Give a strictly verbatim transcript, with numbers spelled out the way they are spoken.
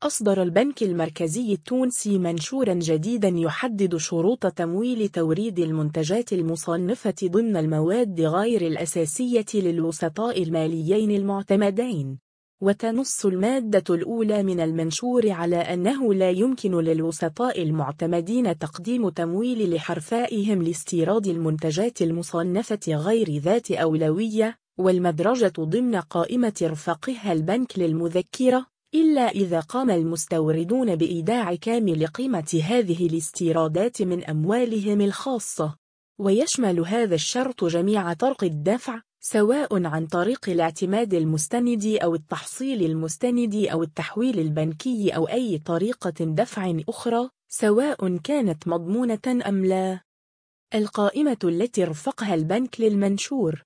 أصدر البنك المركزي التونسي منشوراً جديداً يحدد شروط تمويل توريد المنتجات المصنفة ضمن المواد غير الأساسية للوسطاء الماليين المعتمدين. وتنص المادة الأولى من المنشور على أنه لا يمكن للوسطاء المعتمدين تقديم تمويل لحرفائهم لاستيراد المنتجات المصنفة غير ذات أولوية والمدرجة ضمن قائمة رفقها البنك للمذكرة، إلا إذا قام المستوردون بإيداع كامل قيمة هذه الاستيرادات من أموالهم الخاصة. ويشمل هذا الشرط جميع طرق الدفع، سواء عن طريق الاعتماد المستند أو التحصيل المستند أو التحويل البنكي أو أي طريقة دفع أخرى، سواء كانت مضمونة أم لا. القائمة التي رفقها البنك للمنشور